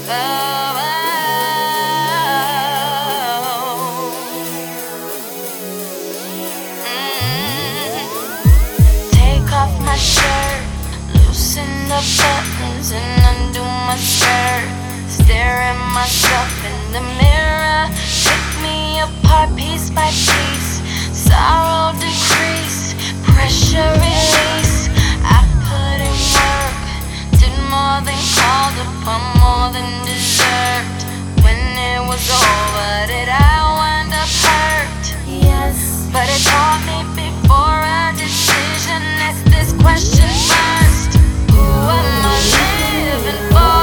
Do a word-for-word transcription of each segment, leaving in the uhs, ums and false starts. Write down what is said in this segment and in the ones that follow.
Oh, mm. Take off my shirt, loosen the buttons and undo my skirt. Stare at myself in the mirror, pick me apart piece by piece. Sorrow decrease, pressure release. I put in work, did more than called upon, more than deserved. When it was over, did I wind up hurt? Yes, but it taught me before a decision. Ask this question first: who am I living for?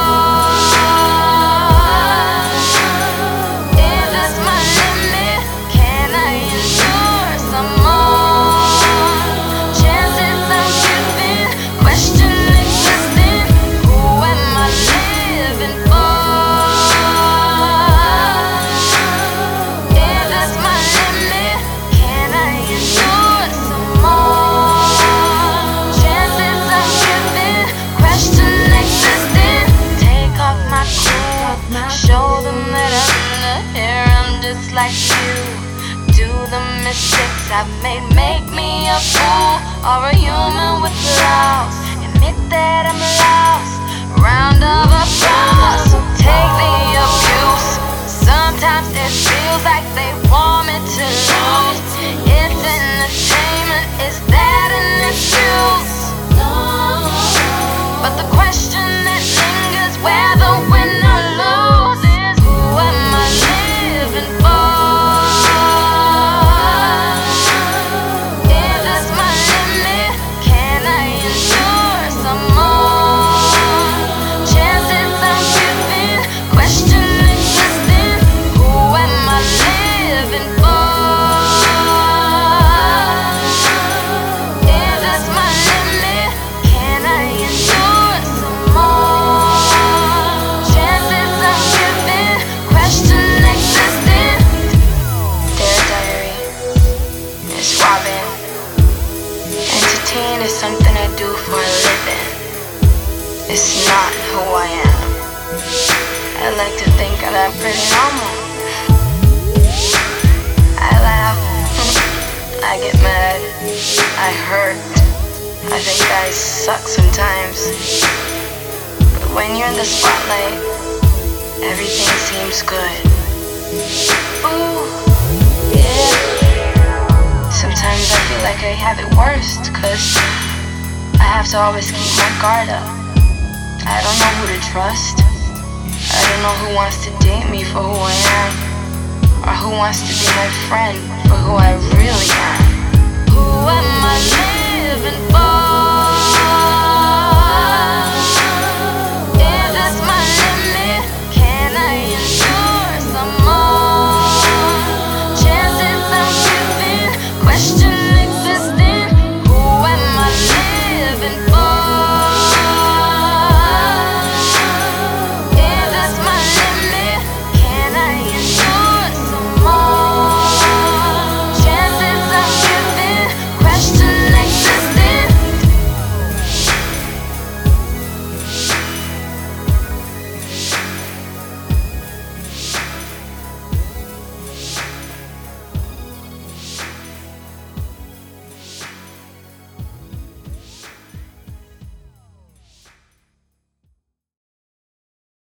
Is this my limit? Can I endure some more? Chances I'm giving, question existing. Who am I living for? Is this my limit? Can I endure some more? Chances I'm giving, question existing. Take off my clothes, show them that I'm not here. I'm just like you. Do the mistakes I've made make me a fool or a human with flaws? Admit that I'm lost. Round of applause. Take the abuse. Sometimes it feels like they want me to lose. It's entertainment. Is that an excuse? But the question that lingers, whether win or lose, is who am I living for? Is this my limit? Can I endure some more? Chances I'm giving, question existing. Who am I living for? Is this my limit? Can I endure some more? Chances I'm giving, question existing. Dear Diary, it's Robin. Entertain is something I do for a living. It's not who I am. I like to think that I'm pretty normal. I laugh, I get mad, I hurt. I think guys suck sometimes. But when you're in the spotlight, everything seems good. Ooh, yeah. Sometimes I feel like I have it worst, cause I have to always keep my guard up. I don't know who to trust. I don't know who wants to date me for who I am, or who wants to be my friend for who I really am.